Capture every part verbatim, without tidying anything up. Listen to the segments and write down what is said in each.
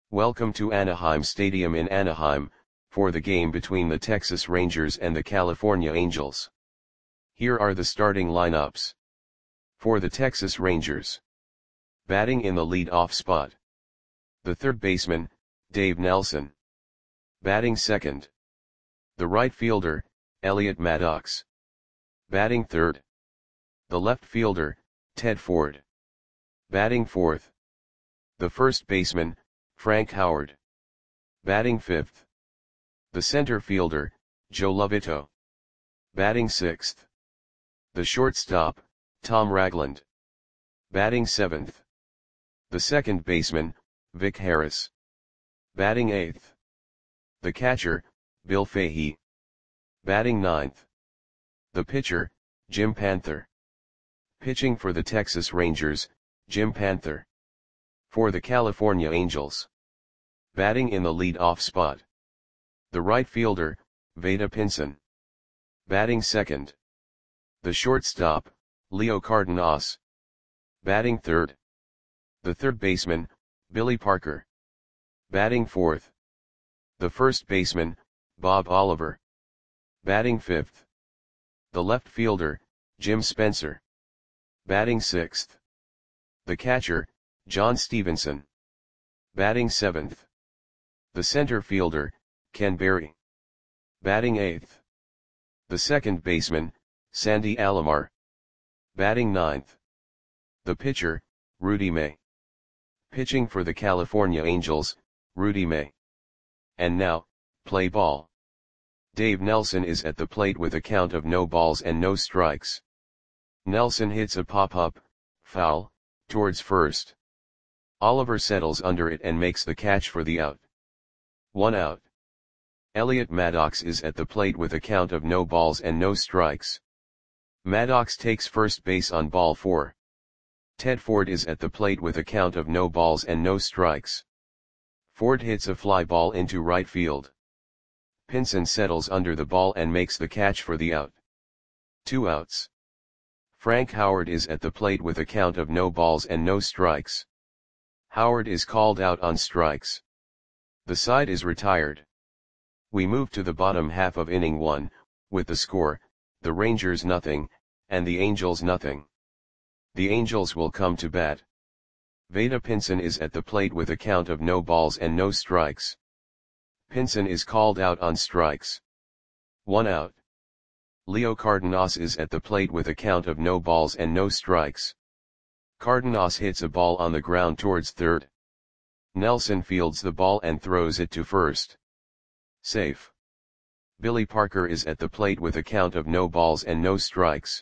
Welcome to Anaheim Stadium in Anaheim, for the game between the Texas Rangers and the California Angels. Here are the starting lineups. For the Texas Rangers. Batting in the lead-off spot. The third baseman, Dave Nelson. Batting second. The right fielder, Elliot Maddox. Batting third. The left fielder, Ted Ford. Batting fourth. The first baseman, Frank Howard. Batting fifth. The center fielder, Joe Lovito. Batting sixth. The shortstop, Tom Ragland. Batting seventh. The second baseman, Vic Harris. Batting eighth. The catcher, Bill Fahey. Batting ninth. The pitcher, Jim Panther. Pitching for the Texas Rangers, Jim Panther. For the California Angels. Batting in the lead-off spot. The right fielder, Vada Pinson. Batting second. The shortstop, Leo Cardenas. Batting third. The third baseman, Billy Parker. Batting fourth. The first baseman, Bob Oliver. Batting fifth. The left fielder, Jim Spencer. Batting sixth. The catcher, John Stevenson. Batting seventh. The center fielder, Ken Berry. Batting eighth. The second baseman, Sandy Alomar. Batting ninth. The pitcher, Rudy May. Pitching for the California Angels, Rudy May. And now, play ball. Dave Nelson is at the plate with a count of no balls and no strikes. Nelson hits a pop-up, foul, towards first. Oliver settles under it and makes the catch for the out. One out. Elliot Maddox is at the plate with a count of no balls and no strikes. Maddox takes first base on ball four. Ted Ford is at the plate with a count of no balls and no strikes. Ford hits a fly ball into right field. Pinson settles under the ball and makes the catch for the out. Two outs. Frank Howard is at the plate with a count of no balls and no strikes. Howard is called out on strikes. The side is retired. We move to the bottom half of inning one, with the score, the Rangers nothing, and the Angels nothing. The Angels will come to bat. Vada Pinson is at the plate with a count of no balls and no strikes. Pinson is called out on strikes. One out. Leo Cardenas is at the plate with a count of no balls and no strikes. Cardenas hits a ball on the ground towards third. Nelson fields the ball and throws it to first. Safe. Billy Parker is at the plate with a count of no balls and no strikes.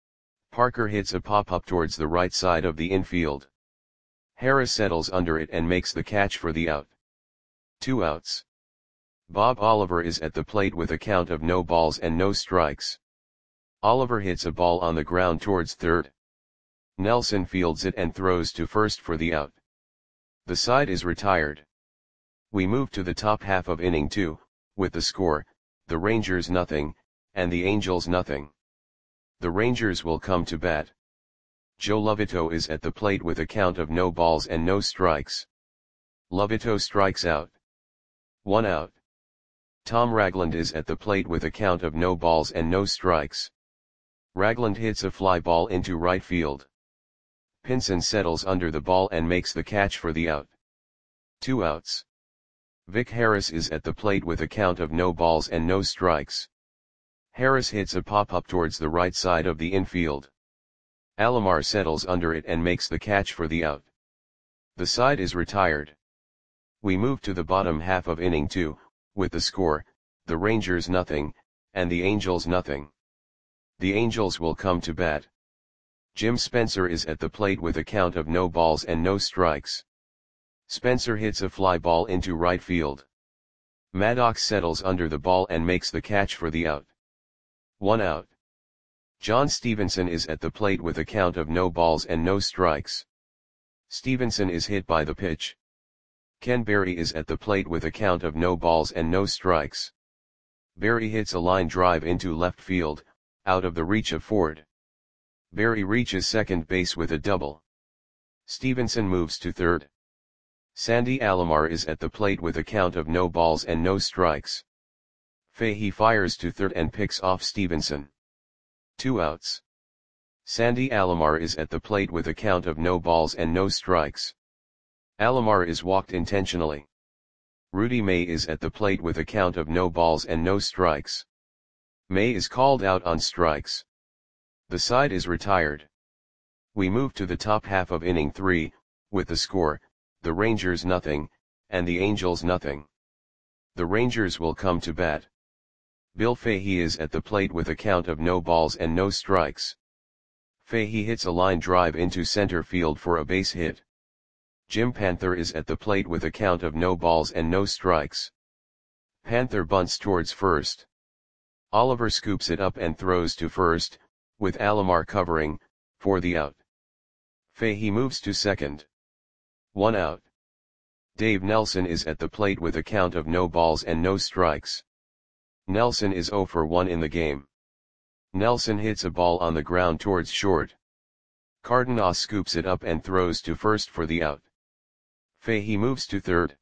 Parker hits a pop-up towards the right side of the infield. Harris settles under it and makes the catch for the out. Two outs. Bob Oliver is at the plate with a count of no balls and no strikes. Oliver hits a ball on the ground towards third. Nelson fields it and throws to first for the out. The side is retired. We move to the top half of inning two, with the score, the Rangers nothing, and the Angels nothing. The Rangers will come to bat. Joe Lovito is at the plate with a count of no balls and no strikes. Lovito strikes out. One out. Tom Ragland is at the plate with a count of no balls and no strikes. Ragland hits a fly ball into right field. Pinson settles under the ball and makes the catch for the out. Two outs. Vic Harris is at the plate with a count of no balls and no strikes. Harris hits a pop-up towards the right side of the infield. Alomar settles under it and makes the catch for the out. The side is retired. We move to the bottom half of inning two, with the score, the Rangers nothing, and the Angels nothing. The Angels will come to bat. Jim Spencer is at the plate with a count of no balls and no strikes. Spencer hits a fly ball into right field. Maddox settles under the ball and makes the catch for the out. One out. John Stevenson is at the plate with a count of no balls and no strikes. Stevenson is hit by the pitch. Ken Berry is at the plate with a count of no balls and no strikes. Berry hits a line drive into left field, out of the reach of Ford. Berry reaches second base with a double. Stevenson moves to third. Sandy Alomar is at the plate with a count of no balls and no strikes. Fahey fires to third and picks off Stevenson. Two outs. Sandy Alomar is at the plate with a count of no balls and no strikes. Alomar is walked intentionally. Rudy May is at the plate with a count of no balls and no strikes. May is called out on strikes. The side is retired. We move to the top half of inning three, with the score, the Rangers nothing, and the Angels nothing. The Rangers will come to bat. Bill Fahey is at the plate with a count of no balls and no strikes. Fahey hits a line drive into center field for a base hit. Jim Panther is at the plate with a count of no balls and no strikes. Panther bunts towards first. Oliver scoops it up and throws to first, with Alomar covering, for the out. Fahey moves to second. One out. Dave Nelson is at the plate with a count of no balls and no strikes. Nelson is oh for one in the game. Nelson hits a ball on the ground towards short. Cardenas scoops it up and throws to first for the out. Fahey moves to third.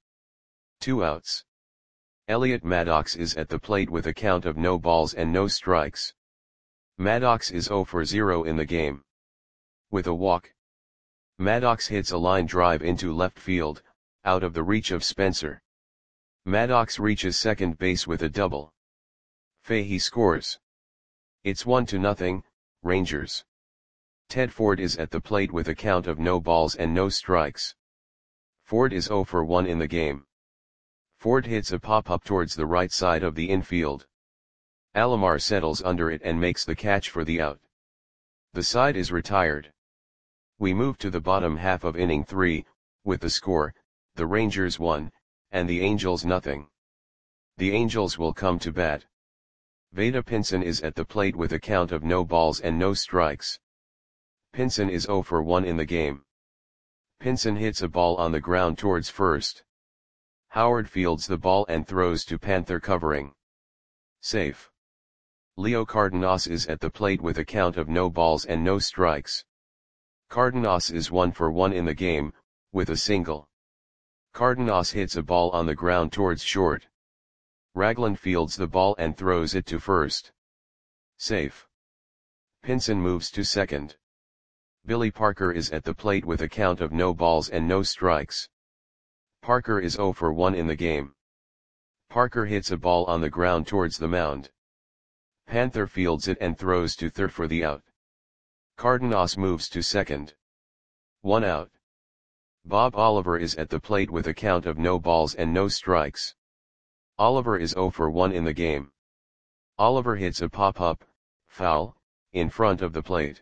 Two outs. Elliot Maddox is at the plate with a count of no balls and no strikes. Maddox is oh for zero in the game. With a walk, Maddox hits a line drive into left field, out of the reach of Spencer. Maddox reaches second base with a double. Fahey scores. It's one to nothing, Rangers. Ted Ford is at the plate with a count of no balls and no strikes. Ford is oh for one in the game. Ford hits a pop-up towards the right side of the infield. Alomar settles under it and makes the catch for the out. The side is retired. We move to the bottom half of inning three, with the score, the Rangers one, and the Angels nothing. The Angels will come to bat. Vada Pinson is at the plate with a count of no balls and no strikes. Pinson is oh for one in the game. Pinson hits a ball on the ground towards first. Howard fields the ball and throws to Panther covering. Safe. Leo Cardenas is at the plate with a count of no balls and no strikes. Cardenas is one for one in the game, with a single. Cardenas hits a ball on the ground towards short. Ragland fields the ball and throws it to first. Safe. Pinson moves to second. Billy Parker is at the plate with a count of no balls and no strikes. Parker is oh for one in the game. Parker hits a ball on the ground towards the mound. Panther fields it and throws to third for the out. Cardenas moves to second. One out. Bob Oliver is at the plate with a count of no balls and no strikes. Oliver is oh for one in the game. Oliver hits a pop-up, foul, in front of the plate.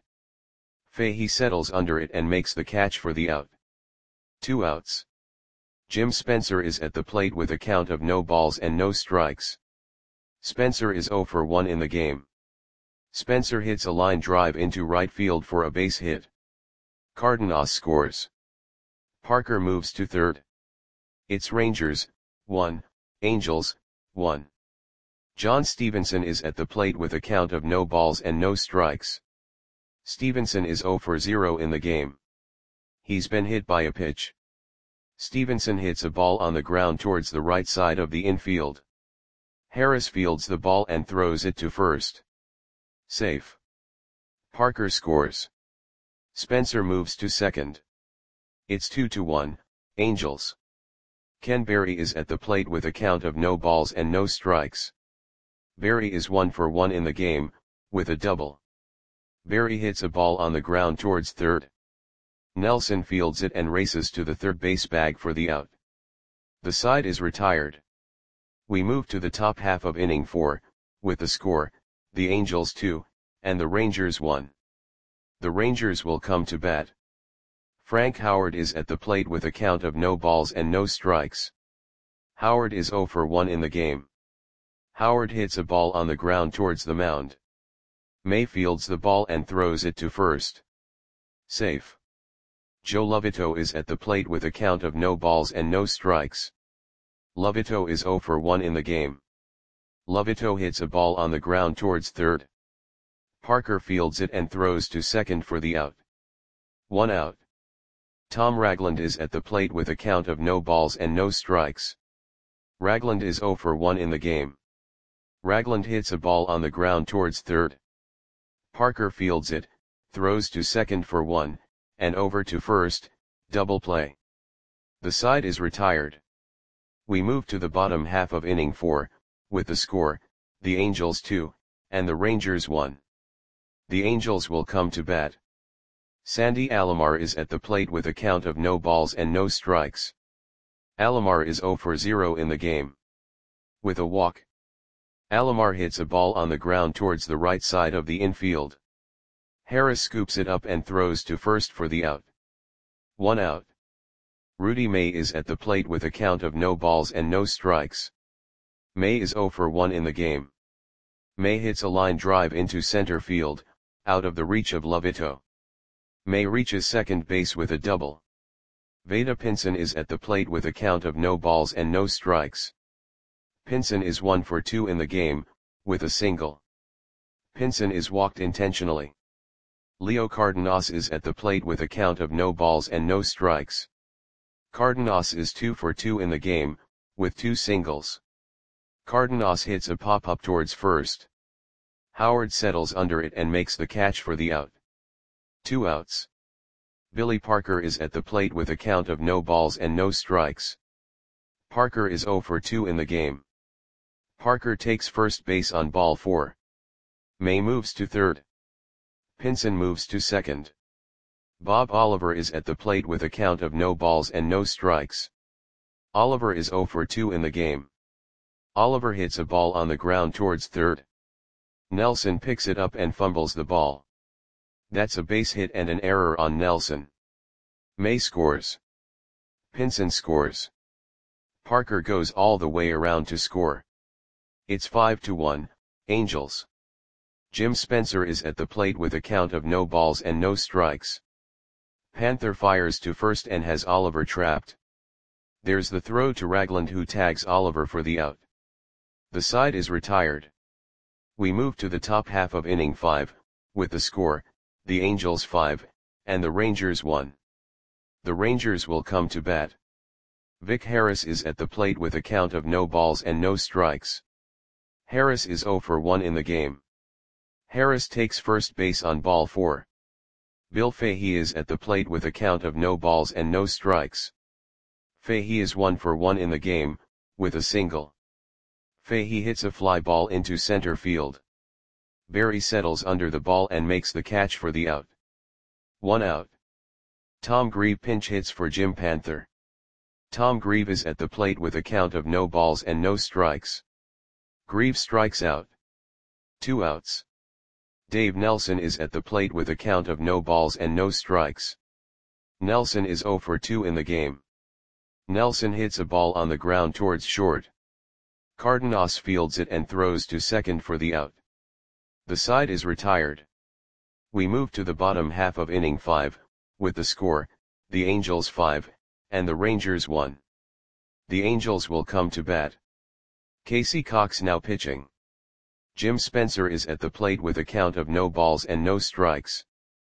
Fahey settles under it and makes the catch for the out. Two outs. Jim Spencer is at the plate with a count of no balls and no strikes. Spencer is oh for one in the game. Spencer hits a line drive into right field for a base hit. Cardenas scores. Parker moves to third. It's Rangers, one, Angels, one. John Stevenson is at the plate with a count of no balls and no strikes. Stevenson is oh for zero in the game. He's been hit by a pitch. Stevenson hits a ball on the ground towards the right side of the infield. Harris fields the ball and throws it to first. Safe. Parker scores. Spencer moves to second. It's two to one, Angels. Ken Berry is at the plate with a count of no balls and no strikes. Berry is one for one in the game, with a double. Berry hits a ball on the ground towards third. Nelson fields it and races to the third base bag for the out. The side is retired. We move to the top half of inning four, with the score, the Angels two, and the Rangers one. The Rangers will come to bat. Frank Howard is at the plate with a count of no balls and no strikes. Howard is oh for one in the game. Howard hits a ball on the ground towards the mound. May fields the ball and throws it to first. Safe. Joe Lovito is at the plate with a count of no balls and no strikes. Lovito is oh for one in the game. Lovito hits a ball on the ground towards third. Parker fields it and throws to second for the out. One out. Tom Ragland is at the plate with a count of no balls and no strikes. Ragland is zero for one in the game. Ragland hits a ball on the ground towards third. Parker fields it, throws to second for one, and over to first, double play. The side is retired. We move to the bottom half of inning four, with the score, the Angels two, and the Rangers one. The Angels will come to bat. Sandy Alomar is at the plate with a count of no balls and no strikes. Alomar is zero for zero in the game. With a walk. Alomar hits a ball on the ground towards the right side of the infield. Harris scoops it up and throws to first for the out. One out. Rudy May is at the plate with a count of no balls and no strikes. May is zero for one in the game. May hits a line drive into center field, out of the reach of Lovito. May reaches second base with a double. Vada Pinson is at the plate with a count of no balls and no strikes. Pinson is one for two in the game, with a single. Pinson is walked intentionally. Leo Cardenas is at the plate with a count of no balls and no strikes. Cardenas is two for two in the game, with two singles. Cardenas hits a pop-up towards first. Howard settles under it and makes the catch for the out. Two outs. Billy Parker is at the plate with a count of no balls and no strikes. Parker is zero for two in the game. Parker takes first base on ball four. May moves to third. Pinson moves to second. Bob Oliver is at the plate with a count of no balls and no strikes. Oliver is zero for two in the game. Oliver hits a ball on the ground towards third. Nelson picks it up and fumbles the ball. That's a base hit and an error on Nelson. May scores. Pinson scores. Parker goes all the way around to score. It's five to one, Angels. Jim Spencer is at the plate with a count of no balls and no strikes. Panther fires to first and has Oliver trapped. There's the throw to Ragland, who tags Oliver for the out. The side is retired. We move to the top half of inning five, with the score, the Angels five, and the Rangers one. The Rangers will come to bat. Vic Harris is at the plate with a count of no balls and no strikes. Harris is zero for one in the game. Harris takes first base on ball four. Bill Fahey is at the plate with a count of no balls and no strikes. Fahey is one for one in the game, with a single. Fahey hits a fly ball into center field. Barry settles under the ball and makes the catch for the out. One out. Tom Grieve pinch hits for Jim Panther. Tom Grieve is at the plate with a count of no balls and no strikes. Grieve strikes out. Two outs. Dave Nelson is at the plate with a count of no balls and no strikes. Nelson is zero for two in the game. Nelson hits a ball on the ground towards short. Cardenas fields it and throws to second for the out. The side is retired. We move to the bottom half of inning five, with the score, the Angels five, and the Rangers one. The Angels will come to bat. Casey Cox now pitching. Jim Spencer is at the plate with a count of no balls and no strikes.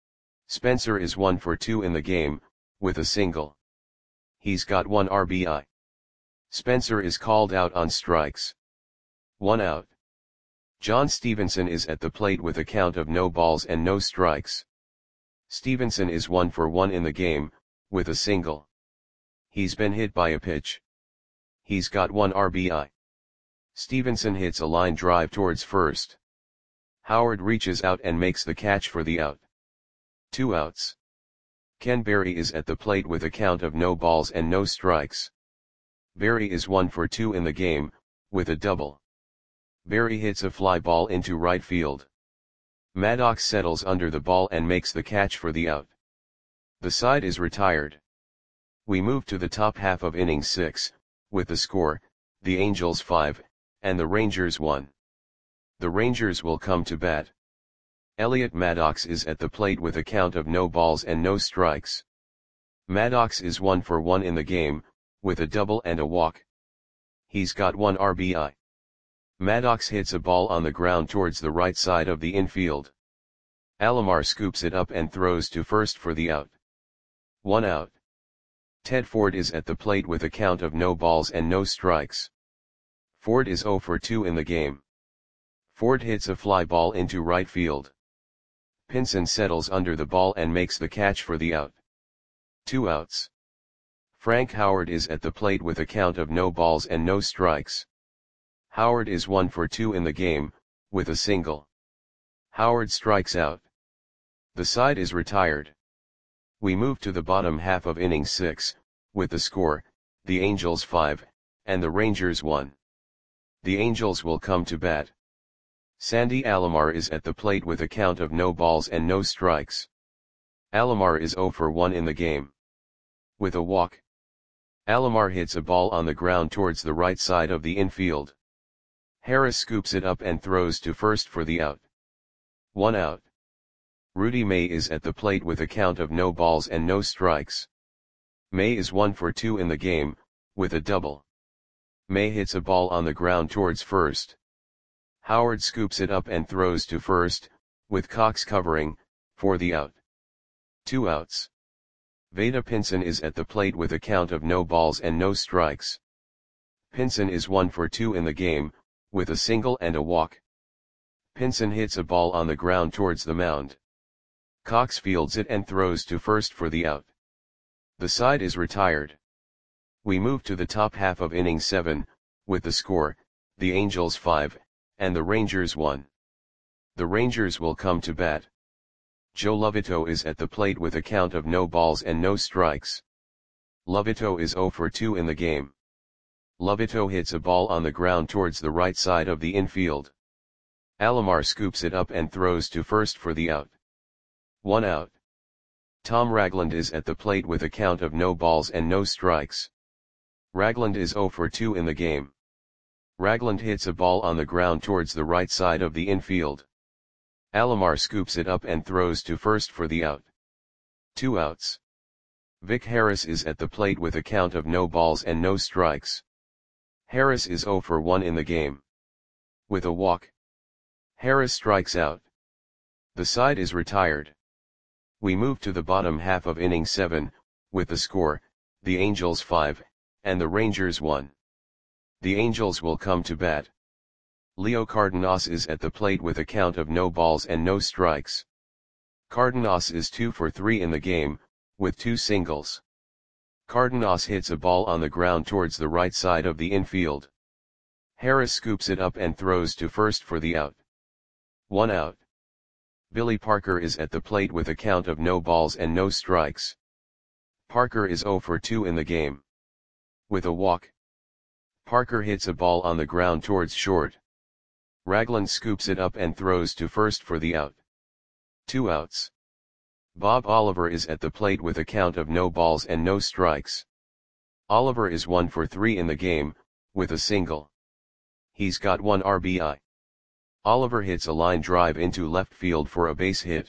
Spencer is one for two in the game, with a single. He's got one R B I. Spencer is called out on strikes. One out. John Stevenson is at the plate with a count of no balls and no strikes. Stevenson is one for one in the game, with a single. He's been hit by a pitch. He's got one R B I. Stevenson hits a line drive towards first. Howard reaches out and makes the catch for the out. Two outs. Ken Berry is at the plate with a count of no balls and no strikes. Berry is one for two in the game, with a double. Berry hits a fly ball into right field. Maddox settles under the ball and makes the catch for the out. The side is retired. We move to the top half of inning six, with the score, the Angels five, and the Rangers one. The Rangers will come to bat. Elliot Maddox is at the plate with a count of no balls and no strikes. Maddox is one for one in the game, with a double and a walk. He's got one R B I. Maddox hits a ball on the ground towards the right side of the infield. Alomar scoops it up and throws to first for the out. One out. Ted Ford is at the plate with a count of no balls and no strikes. Ford is zero for two in the game. Ford hits a fly ball into right field. Pinson settles under the ball and makes the catch for the out. Two outs. Frank Howard is at the plate with a count of no balls and no strikes. Howard is one for two in the game, with a single. Howard strikes out. The side is retired. We move to the bottom half of inning six, with the score, the Angels five, and the Rangers one. The Angels will come to bat. Sandy Alomar is at the plate with a count of no balls and no strikes. Alomar is zero for one in the game. With a walk. Alomar hits a ball on the ground towards the right side of the infield. Harris scoops it up and throws to first for the out. One out. Rudy May is at the plate with a count of no balls and no strikes. May is one for two in the game, with a double. May hits a ball on the ground towards first. Howard scoops it up and throws to first, with Cox covering, for the out. Two outs. Vada Pinson is at the plate with a count of no balls and no strikes. Pinson is one for two in the game, with a single and a walk. Pinson hits a ball on the ground towards the mound. Cox fields it and throws to first for the out. The side is retired. We move to the top half of inning seven, with the score, the Angels five, and the Rangers one. The Rangers will come to bat. Joe Lovito is at the plate with a count of no balls and no strikes. Lovito is zero for two in the game. Lovito hits a ball on the ground towards the right side of the infield. Alomar scoops it up and throws to first for the out. One out. Tom Ragland is at the plate with a count of no balls and no strikes. Ragland is zero for two in the game. Ragland hits a ball on the ground towards the right side of the infield. Alomar scoops it up and throws to first for the out. Two outs. Vic Harris is at the plate with a count of no balls and no strikes. Harris is zero for one in the game. With a walk. Harris strikes out. The side is retired. We move to the bottom half of inning seven, with the score, the Angels five, and the Rangers one. The Angels will come to bat. Leo Cardenas is at the plate with a count of no balls and no strikes. Cardenas is two for three in the game, with two singles. Cardenas hits a ball on the ground towards the right side of the infield. Harris scoops it up and throws to first for the out. One out. Billy Parker is at the plate with a count of no balls and no strikes. Parker is zero for two in the game. With a walk. Parker hits a ball on the ground towards short. Ragland scoops it up and throws to first for the out. Two outs. Bob Oliver is at the plate with a count of no balls and no strikes. Oliver is one for three in the game, with a single. He's got one R B I. Oliver hits a line drive into left field for a base hit.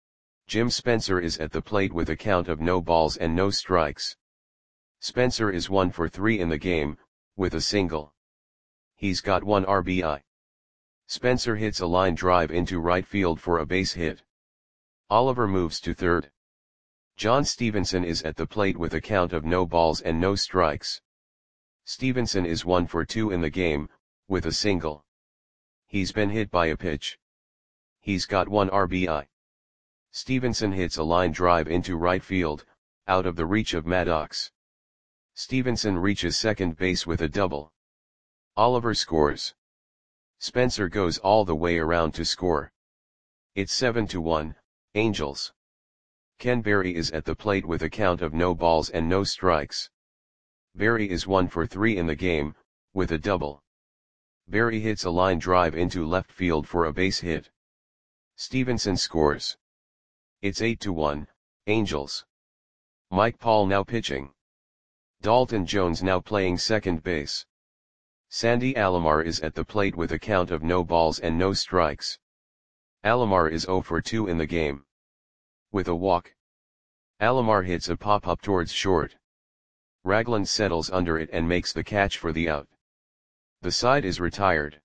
Jim Spencer is at the plate with a count of no balls and no strikes. Spencer is one for three in the game, with a single. He's got one R B I. Spencer hits a line drive into right field for a base hit. Oliver moves to third. John Stevenson is at the plate with a count of no balls and no strikes. Stevenson is one for two in the game, with a single. He's been hit by a pitch. He's got one R B I. Stevenson hits a line drive into right field, out of the reach of Maddox. Stevenson reaches second base with a double. Oliver scores. Spencer goes all the way around to score. It's seven to one, Angels. Ken Berry is at the plate with a count of no balls and no strikes. Berry is one for three in the game, with a double. Berry hits a line drive into left field for a base hit. Stevenson scores. It's eight to one, Angels. Mike Paul now pitching. Dalton Jones now playing second base. Sandy Alomar is at the plate with a count of no balls and no strikes. Alomar is zero for two in the game. With a walk. Alomar hits a pop-up towards short. Ragland settles under it and makes the catch for the out. The side is retired.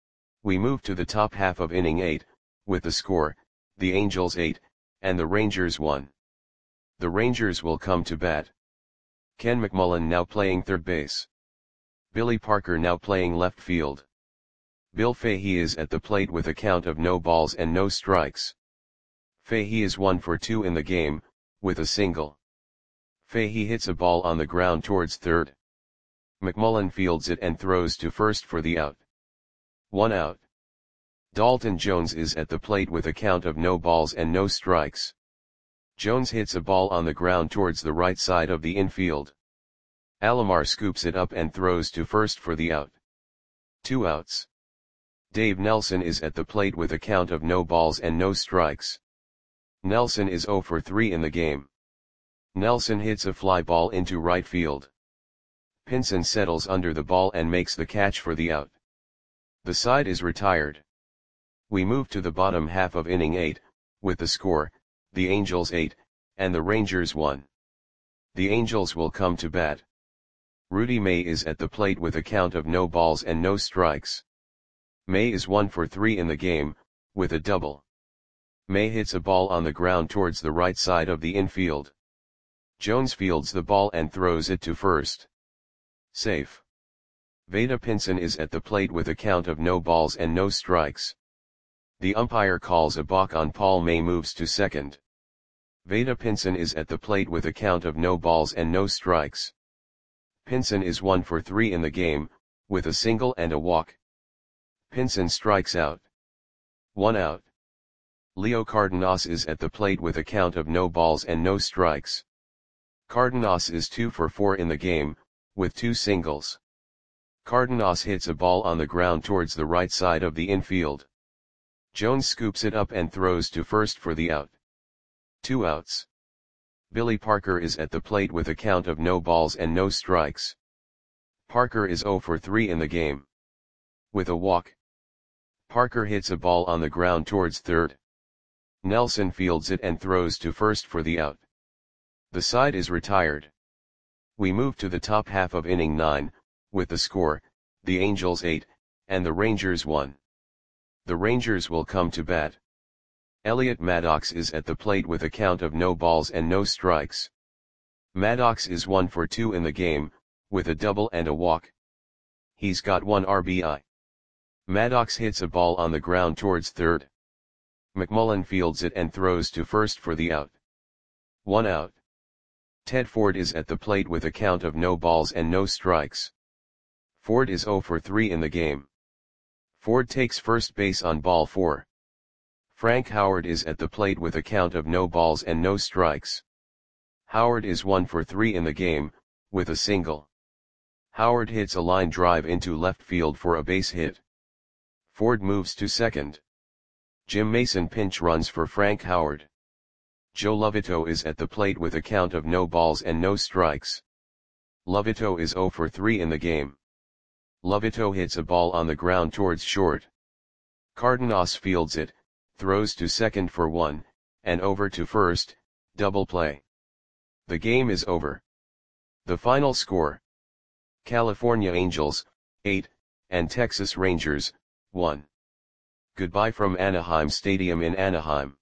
We move to the top half of inning eight, with the score, the Angels eight, and the Rangers one. The Rangers will come to bat. Ken McMullen now playing third base. Billy Parker now playing left field. Bill Fahey is at the plate with a count of no balls and no strikes. Fahey is one for two in the game, with a single. Fahey hits a ball on the ground towards third. McMullen fields it and throws to first for the out. One out. Dalton Jones is at the plate with a count of no balls and no strikes. Jones hits a ball on the ground towards the right side of the infield. Alomar scoops it up and throws to first for the out. Two outs. Dave Nelson is at the plate with a count of no balls and no strikes. Nelson is zero for three in the game. Nelson hits a fly ball into right field. Pinson settles under the ball and makes the catch for the out. The side is retired. We move to the bottom half of inning eight, with the score, the Angels eight, and the Rangers one. The Angels will come to bat. Rudy May is at the plate with a count of no balls and no strikes. May is one for three in the game, with a double. May hits a ball on the ground towards the right side of the infield. Jones fields the ball and throws it to first. Safe. Vada Pinson is at the plate with a count of no balls and no strikes. The umpire calls a balk on Paul May, moves to second. Vada Pinson is at the plate with a count of no balls and no strikes. Pinson is one for three in the game, with a single and a walk. Pinson strikes out. One out. Leo Cardenas is at the plate with a count of no balls and no strikes. Cardenas is two for four in the game, with two singles. Cardenas hits a ball on the ground towards the right side of the infield. Jones scoops it up and throws to first for the out. Two outs. Billy Parker is at the plate with a count of no balls and no strikes. Parker is zero for three in the game. With a walk. Parker hits a ball on the ground towards third. Nelson fields it and throws to first for the out. The side is retired. We move to the top half of inning nine, with the score, the Angels eight, and the Rangers one. The Rangers will come to bat. Elliot Maddox is at the plate with a count of no balls and no strikes. Maddox is one for two in the game, with a double and a walk. He's got one R B I. Maddox hits a ball on the ground towards third. McMullen fields it and throws to first for the out. One out. Ted Ford is at the plate with a count of no balls and no strikes. Ford is zero for three in the game. Ford takes first base on ball four. Frank Howard is at the plate with a count of no balls and no strikes. Howard is one for three in the game, with a single. Howard hits a line drive into left field for a base hit. Ford moves to second. Jim Mason pinch runs for Frank Howard. Joe Lovito is at the plate with a count of no balls and no strikes. Lovito is zero for three in the game. Lovito hits a ball on the ground towards short. Cardenas fields it, throws to second for one, and over to first, double play. The game is over. The final score: California Angels, eight, and Texas Rangers, one. Goodbye from Anaheim Stadium in Anaheim.